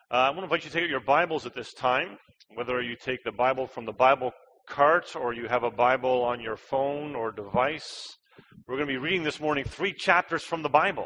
I want to invite you to take out your Bibles at this time, whether you take the Bible from the Bible cart or you have a Bible on your phone or device. We're going to be reading this morning 3 chapters from the Bible.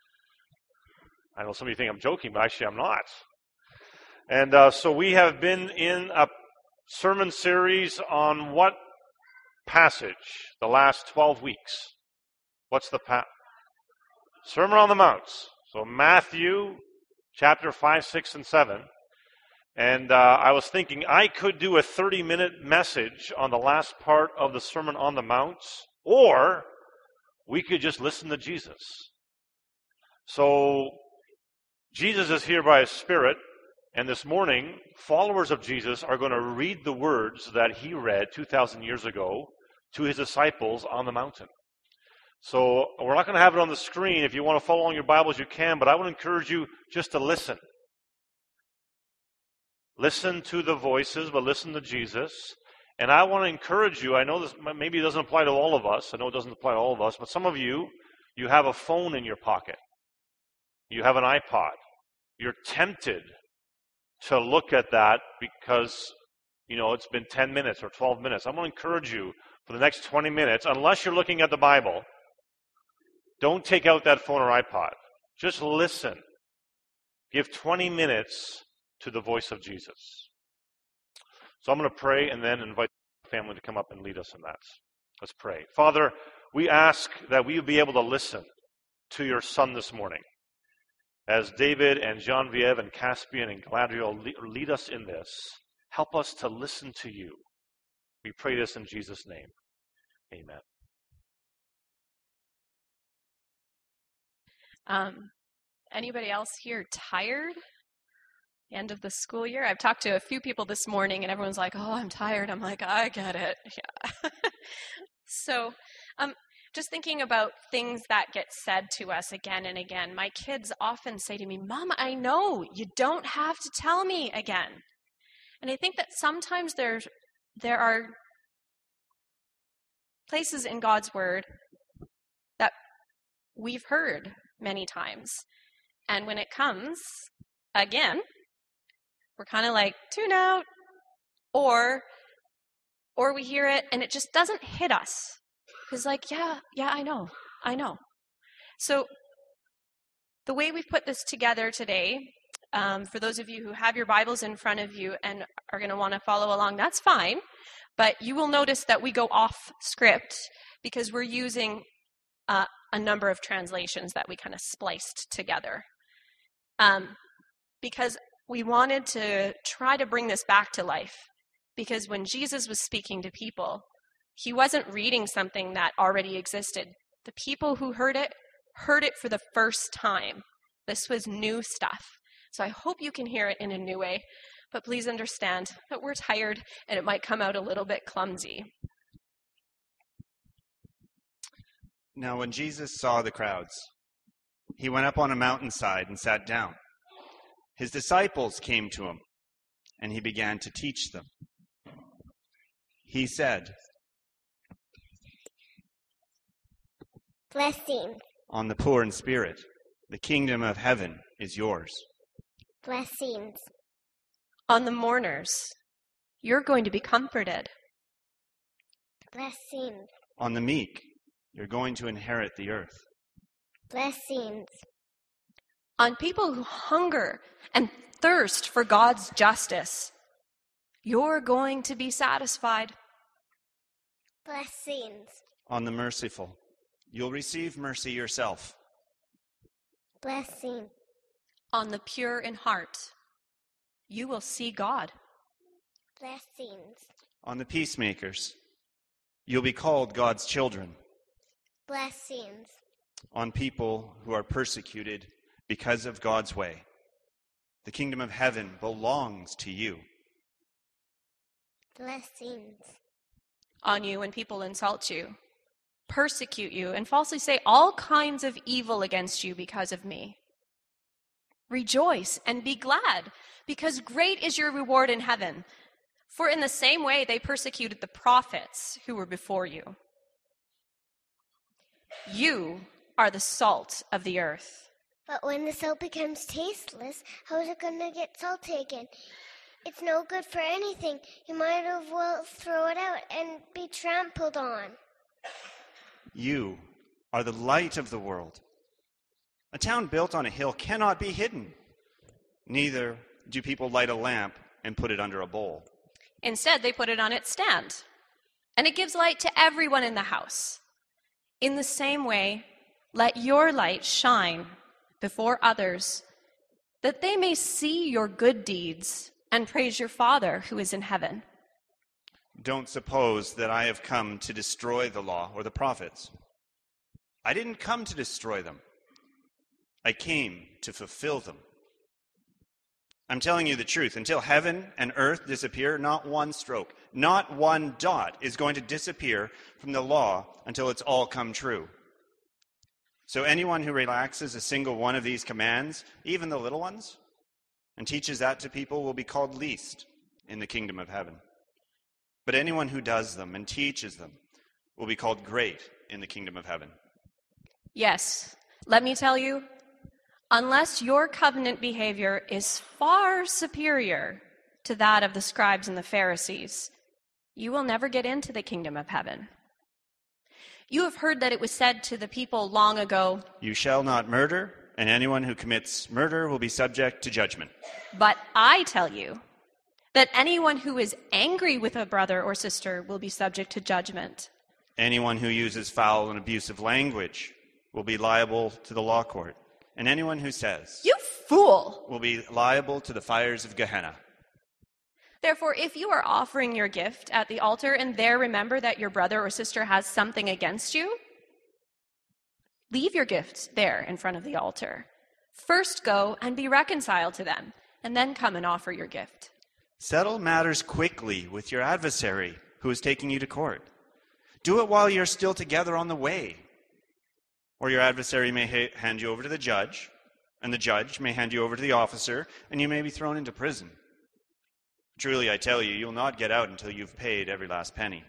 I know some of you think I'm joking, but actually I'm not. And so we have been in a sermon series on what passage the last 12 weeks? What's the Sermon on the Mount. So Matthew chapter 5, 6, and 7. And I was thinking I could do a 30-minute message on the last part of the Sermon on the Mount, or we could just listen to Jesus. So Jesus is here by His Spirit, and this morning, followers of Jesus are going to read the words that He read 2,000 years ago to His disciples on the mountain. So we're not going to have it on the screen. If you want to follow along your Bibles, you can, but I would encourage you just to listen. Listen to the voices, but listen to Jesus. And I want to encourage you, I know this maybe it doesn't apply to all of us. I know it doesn't apply to all of us, but some of you, you have a phone in your pocket. You have an iPod. You're tempted to look at that because, it's been 10 minutes or 12 minutes. I want to encourage you for the next 20 minutes, unless you're looking at the Bible, don't take out that phone or iPod. Just listen. Give 20 minutes to the voice of Jesus. So I'm going to pray and then invite the family to come up and lead us in that. Let's pray. Father, we ask that we be able to listen to your Son this morning. As David and Genevieve and Caspian and Galadriel lead us in this, help us to listen to you. We pray this in Jesus' name. Amen. Anybody else here tired? End of the school year? I've talked to a few people this morning and everyone's like, oh, I'm tired. I'm like, I get it. Yeah. So, just thinking about things that get said to us again and again. My kids often say to me, Mom, I know, you don't have to tell me again. And I think that sometimes there are places in God's Word that we've heard many times. And when it comes again, we're kind of like, tune out. Or we hear it and it just doesn't hit us. It's like, yeah, I know. So the way we've put this together today, for those of you who have your Bibles in front of you and are going to want to follow along, that's fine. But you will notice that we go off script because we're using a number of translations that we kind of spliced together. Because we wanted to try to bring this back to life. Because when Jesus was speaking to people, He wasn't reading something that already existed. The people who heard it for the first time. This was new stuff. So I hope you can hear it in a new way. But please understand that we're tired and it might come out a little bit clumsy. Now when Jesus saw the crowds, He went up on a mountainside and sat down. His disciples came to Him, and He began to teach them. He said, Blessings. On the poor in spirit, the kingdom of heaven is yours. Blessings. On the mourners, you're going to be comforted. Blessings. On the meek, you're going to inherit the earth. Blessings. On people who hunger and thirst for God's justice, you're going to be satisfied. Blessings. On the merciful, you'll receive mercy yourself. Blessings. On the pure in heart, you will see God. Blessings. On the peacemakers, you'll be called God's children. Blessings. On people who are persecuted because of God's way, the kingdom of heaven belongs to you. Blessings. On you when people insult you, persecute you, and falsely say all kinds of evil against you because of me. Rejoice and be glad, because great is your reward in heaven. For in the same way they persecuted the prophets who were before you. You are the salt of the earth. But when the salt becomes tasteless, how is it going to get salty again? It's no good for anything. You might as well throw it out and be trampled on. You are the light of the world. A town built on a hill cannot be hidden. Neither do people light a lamp and put it under a bowl. Instead, they put it on its stand, and it gives light to everyone in the house. In the same way, let your light shine before others, that they may see your good deeds and praise your Father who is in heaven. Don't suppose that I have come to destroy the law or the prophets. I didn't come to destroy them. I came to fulfill them. I'm telling you the truth. Until heaven and earth disappear, not one stroke, not one dot is going to disappear from the law until it's all come true. So anyone who relaxes a single one of these commands, even the little ones, and teaches that to people will be called least in the kingdom of heaven. But anyone who does them and teaches them will be called great in the kingdom of heaven. Yes, let me tell you, unless your covenant behavior is far superior to that of the scribes and the Pharisees, you will never get into the kingdom of heaven. You have heard that it was said to the people long ago, You shall not murder, and anyone who commits murder will be subject to judgment. but I tell you that anyone who is angry with a brother or sister will be subject to judgment. Anyone who uses foul and abusive language will be liable to the law court. And anyone who says, You fool! will be liable to the fires of Gehenna. Therefore, if you are offering your gift at the altar and there remember that your brother or sister has something against you, leave your gift there in front of the altar. First go and be reconciled to them, and then come and offer your gift. Settle matters quickly with your adversary who is taking you to court. Do it while you're still together on the way. Or your adversary may hand you over to the judge, and the judge may hand you over to the officer, and you may be thrown into prison. Truly, I tell you, you'll not get out until you've paid every last penny.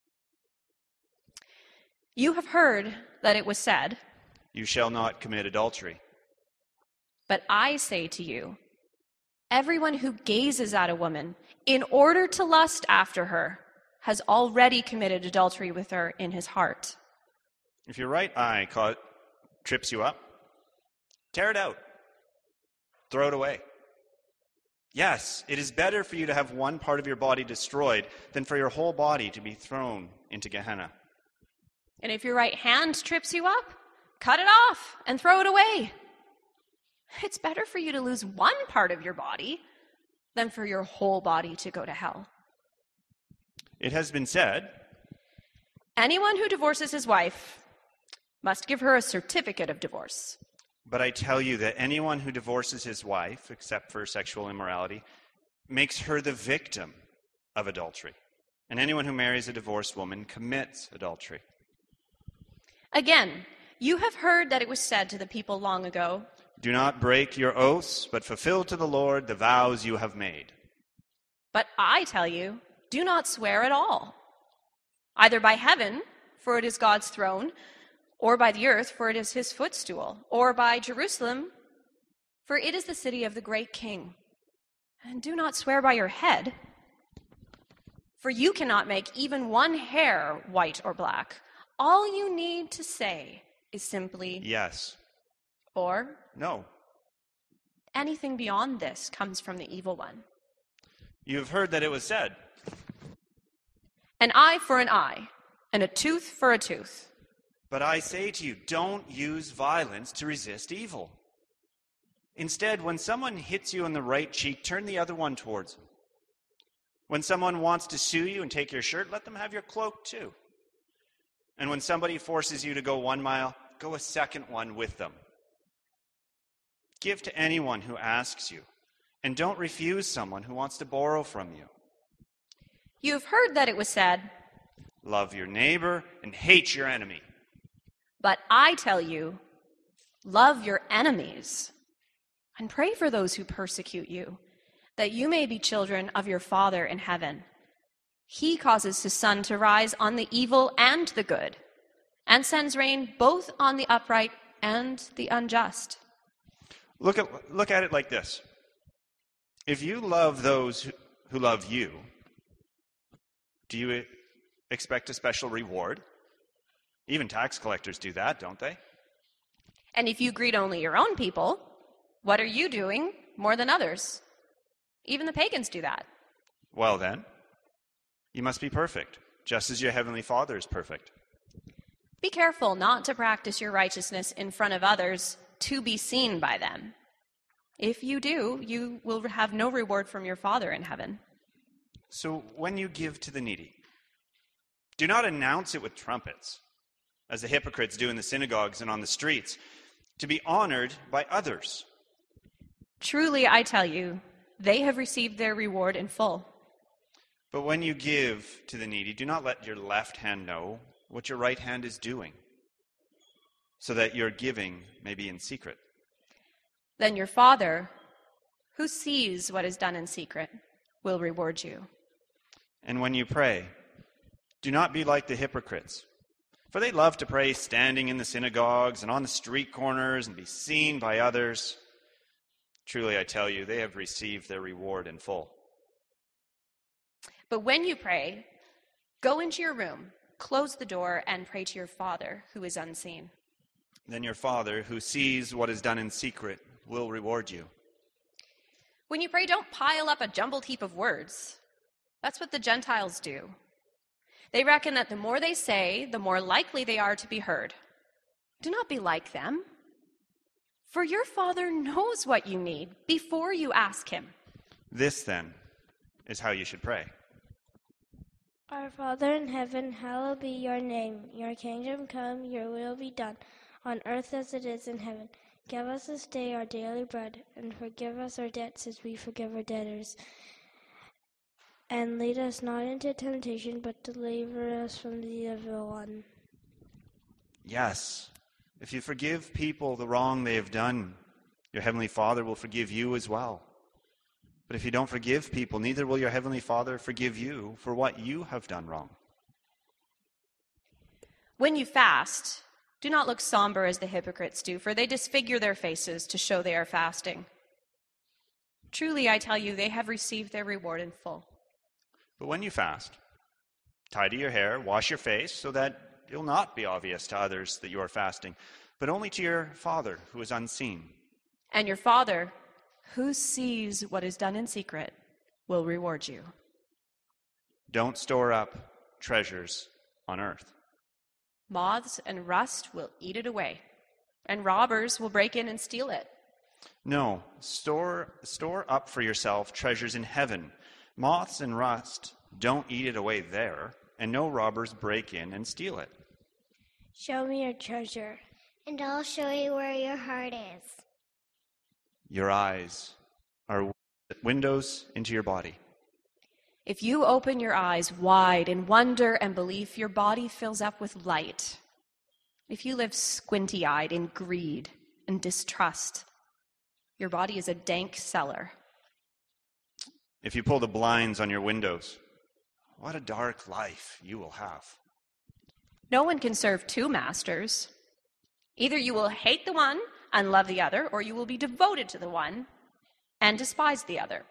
You have heard that it was said, You shall not commit adultery. but I say to you, everyone who gazes at a woman in order to lust after her has already committed adultery with her in his heart. If your right eye trips you up, tear it out. Throw it away. Yes, it is better for you to have one part of your body destroyed than for your whole body to be thrown into Gehenna. And if your right hand trips you up, cut it off and throw it away. It's better for you to lose one part of your body than for your whole body to go to hell. It has been said, Anyone who divorces his wife must give her a certificate of divorce. but I tell you that anyone who divorces his wife, except for sexual immorality, makes her the victim of adultery. And anyone who marries a divorced woman commits adultery. Again, you have heard that it was said to the people long ago, Do not break your oaths, but fulfill to the Lord the vows you have made. but I tell you, do not swear at all, either by heaven, for it is God's throne, or by the earth, for it is his footstool, or by Jerusalem, for it is the city of the great king. And do not swear by your head, for you cannot make even one hair white or black. All you need to say is simply Yes. or. No. Anything beyond this comes from the evil one. You have heard that it was said, An eye for an eye, and a tooth for a tooth. But I say to you, don't use violence to resist evil. Instead, when someone hits you on the right cheek, turn the other one towards them. When someone wants to sue you and take your shirt, let them have your cloak too. And when somebody forces you to go 1 mile, go a second one with them. Give to anyone who asks you, and don't refuse someone who wants to borrow from you. You have heard that it was said, Love your neighbor and hate your enemy. but I tell you, love your enemies, and pray for those who persecute you, that you may be children of your Father in heaven. He causes his sun to rise on the evil and the good, and sends rain both on the upright and the unjust. Look at it like this. If you love those who love you, do you expect a special reward? Even tax collectors do that, don't they? And if you greet only your own people, what are you doing more than others? Even the pagans do that. Well then, you must be perfect, just as your heavenly Father is perfect. Be careful not to practice your righteousness in front of others to be seen by them. If you do, you will have no reward from your Father in heaven. So when you give to the needy, do not announce it with trumpets, as the hypocrites do in the synagogues and on the streets, to be honored by others. Truly, I tell you, they have received their reward in full. But when you give to the needy, do not let your left hand know what your right hand is doing, so that your giving may be in secret. Then your Father, who sees what is done in secret, will reward you. And when you pray, do not be like the hypocrites, for they love to pray standing in the synagogues and on the street corners and be seen by others. Truly, I tell you, they have received their reward in full. But when you pray, go into your room, close the door, and pray to your Father who is unseen. Then your Father, who sees what is done in secret, will reward you. When you pray, don't pile up a jumbled heap of words. That's what the Gentiles do. They reckon that the more they say, the more likely they are to be heard. Do not be like them, for your Father knows what you need before you ask him. This, then, is how you should pray. Our Father in heaven, hallowed be your name. Your kingdom come, your will be done, on earth as it is in heaven. Give us this day our daily bread, and forgive us our debts as we forgive our debtors. And lead us not into temptation, but deliver us from the evil one. Yes, if you forgive people the wrong they have done, your heavenly Father will forgive you as well. But if you don't forgive people, neither will your heavenly Father forgive you for what you have done wrong. When you fast, do not look somber as the hypocrites do, for they disfigure their faces to show they are fasting. Truly, I tell you, they have received their reward in full. But when you fast, tidy your hair, wash your face, so that it will not be obvious to others that you are fasting, but only to your Father who is unseen. And your Father, who sees what is done in secret, will reward you. Don't store up treasures on earth. Moths and rust will eat it away, and robbers will break in and steal it. No, store up for yourself treasures in heaven. Moths and rust don't eat it away there, and no robbers break in and steal it. Show me your treasure. And I'll show you where your heart is. Your eyes are windows into your body. If you open your eyes wide in wonder and belief, your body fills up with light. If you live squinty-eyed in greed and distrust, your body is a dank cellar. If you pull the blinds on your windows, what a dark life you will have. No one can serve two masters. Either you will hate the one and love the other, or you will be devoted to the one and despise the other.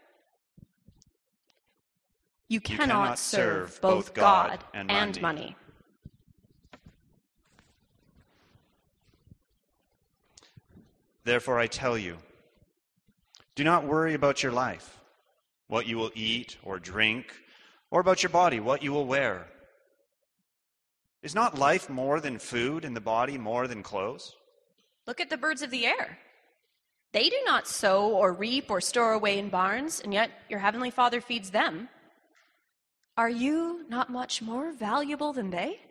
You cannot serve both God and money. Therefore, I tell you, do not worry about your life, what you will eat or drink, or about your body, what you will wear. Is not life more than food, and the body more than clothes? Look at the birds of the air. They do not sow or reap or store away in barns, and yet your heavenly Father feeds them. Are you not much more valuable than they?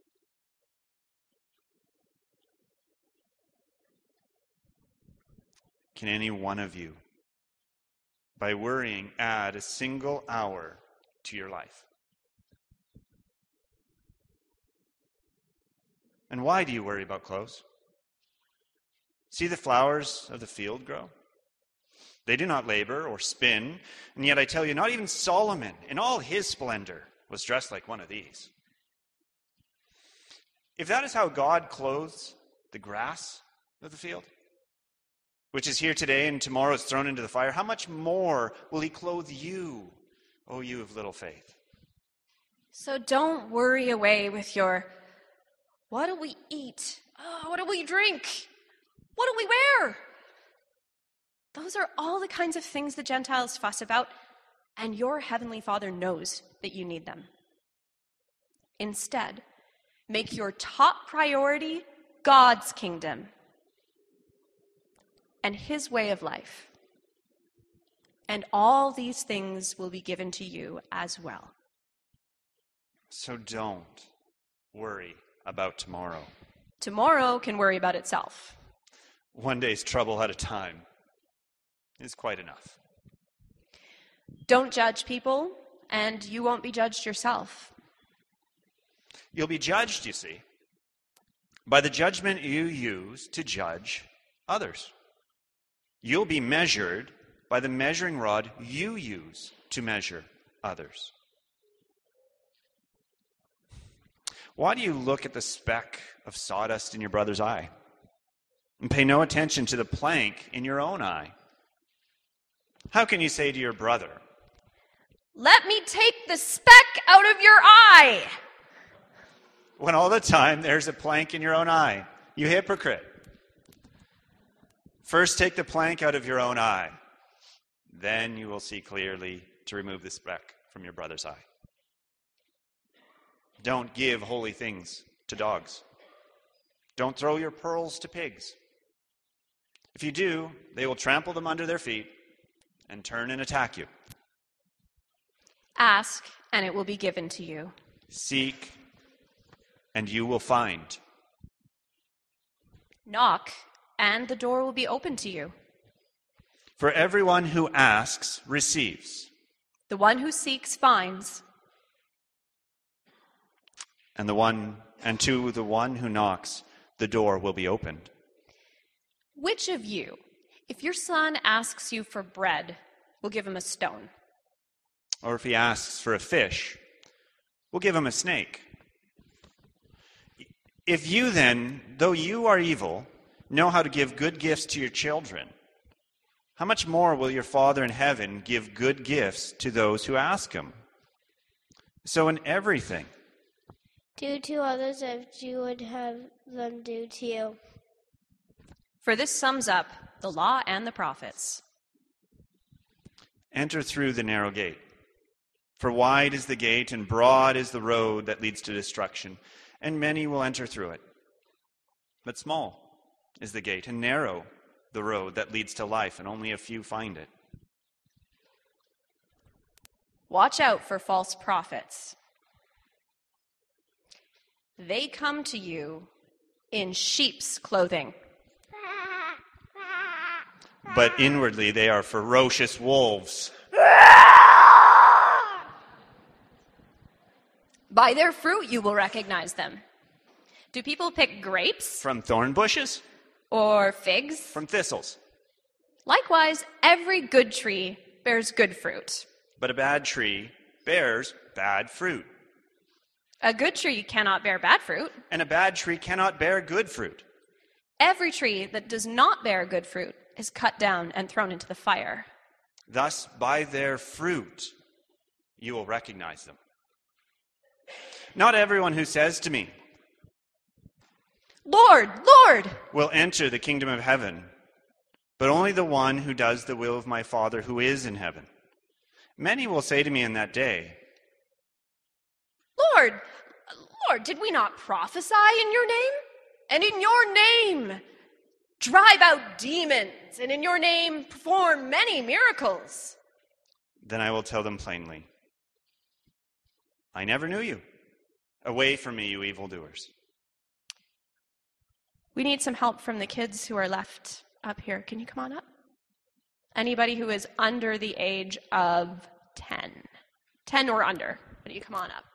Can any one of you, by worrying, add a single hour to your life? And why do you worry about clothes? See the flowers of the field grow? They do not labor or spin, and yet I tell you, not even Solomon, in all his splendor, was dressed like one of these. If that is how God clothes the grass of the field, which is here today and tomorrow is thrown into the fire, how much more will he clothe you, O you of little faith? So don't worry away with your, what do we eat? Oh, what do we drink? What do we wear? Those are all the kinds of things the Gentiles fuss about, and your heavenly Father knows that you need them. Instead, make your top priority God's kingdom and his way of life. And all these things will be given to you as well. So don't worry about tomorrow. Tomorrow can worry about itself. One day's trouble at a time is quite enough. Don't judge people, and you won't be judged yourself. You'll be judged, you see, by the judgment you use to judge others. You'll be measured by the measuring rod you use to measure others. Why do you look at the speck of sawdust in your brother's eye and pay no attention to the plank in your own eye? How can you say to your brother, "Let me take the speck out of your eye," when all the time there's a plank in your own eye? You hypocrite. First take the plank out of your own eye. Then you will see clearly to remove the speck from your brother's eye. Don't give holy things to dogs. Don't throw your pearls to pigs. If you do, they will trample them under their feet and turn and attack you. Ask, and it will be given to you. Seek, and you will find. Knock, and the door will be open to you. For everyone who asks receives, The one who seeks finds, and to the one who knocks, the door will be opened. Which of you, if your son asks you for bread, will give him a stone? Or if he asks for a fish, we'll give him a snake. If you then, though you are evil, know how to give good gifts to your children, how much more will your Father in heaven give good gifts to those who ask him? So in everything, Do to others as you would have them do to you. For this sums up the law and the prophets. enter through the narrow gate. For wide is the gate and broad is the road that leads to destruction, and many will enter through it. But small is the gate and narrow the road that leads to life, and only a few find it. Watch out for false prophets. They come to you in sheep's clothing, But inwardly they are ferocious wolves. By their fruit you will recognize them. Do people pick grapes From thorn bushes? or figs? From thistles. Likewise, every good tree bears good fruit. But a bad tree bears bad fruit. A good tree cannot bear bad fruit. And a bad tree cannot bear good fruit. Every tree that does not bear good fruit is cut down and thrown into the fire. Thus, by their fruit, you will recognize them. Not everyone who says to me, Lord, Lord, will enter the kingdom of heaven, but only the one who does the will of my Father who is in heaven. Many will say to me in that day, Lord, Lord, did we not prophesy in your name? And in your name drive out demons, and in your name perform many miracles. Then I will tell them plainly, I never knew you. Away from me, you evildoers. We need some help from the kids who are left up here. Can you come on up? Anybody who is under the age of 10. 10 or under. Will you come on up?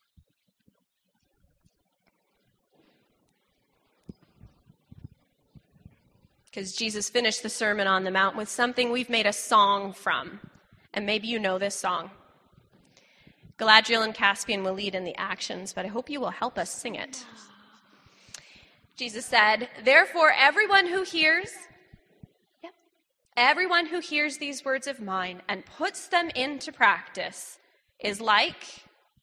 Because Jesus finished the Sermon on the Mount with something we've made a song from. And maybe you know this song. Galadriel and Caspian will lead in the actions, but I hope you will help us sing it. Jesus said, therefore everyone who hears... Yep. Everyone who hears these words of mine and puts them into practice is like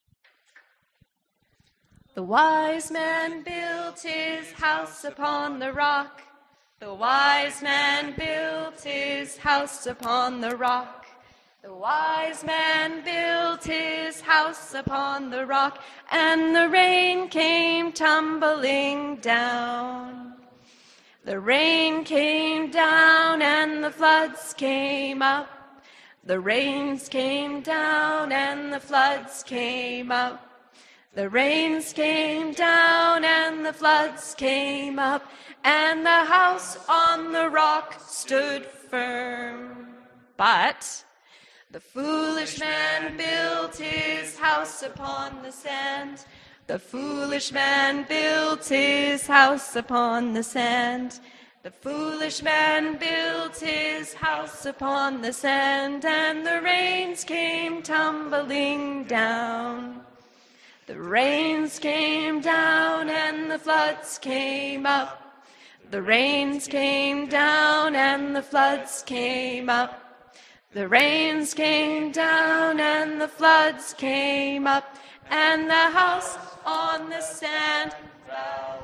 the wise man built his house upon the rock. The wise man built his house upon the rock. The wise man built his house upon the rock, and the rain came tumbling down. The rain came down and the floods came up. The rains came down and the floods came up. The rains came down and the floods came up, and the house on the rock stood firm. But the foolish man built his house upon the sand. The foolish man built his house upon the sand. The foolish man built his house upon the sand, and the rains came tumbling down. The rains came down and the floods came up. The rains came down and the floods came up. The rains came down and the floods came up, and the house on the sand fell.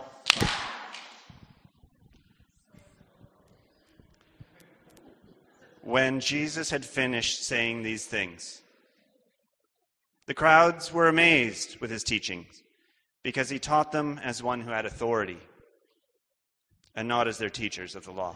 When Jesus had finished saying these things, the crowds were amazed with his teachings, because he taught them as one who had authority, and not as their teachers of the law.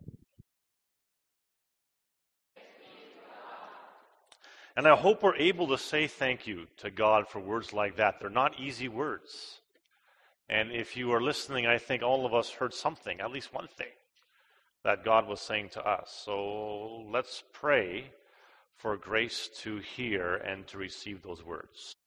And I hope we're able to say thank you to God for words like that. They're not easy words. And if you are listening, I think all of us heard something, at least one thing, that God was saying to us. So let's pray for grace to hear and to receive those words.